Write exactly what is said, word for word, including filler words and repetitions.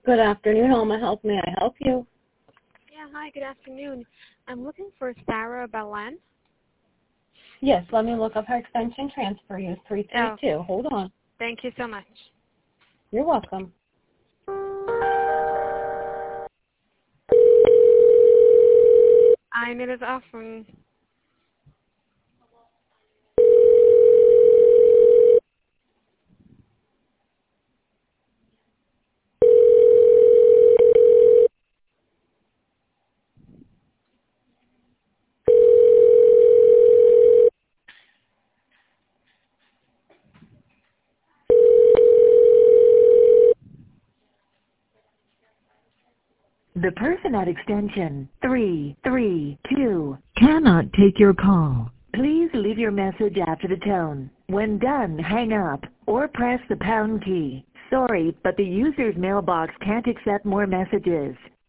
Good afternoon, Alma Health. May I help you? Yeah, hi, good afternoon. I'm looking for Sarah Balan. Yes, let me look up her extension. Transfer you. three three two. Oh, Hold on. thank you so much. You're welcome. Eine ist offen. The person at extension three three two cannot take your call. Please leave your message after the tone. When done, hang up or press the pound key. Sorry, but the user's mailbox can't accept more messages.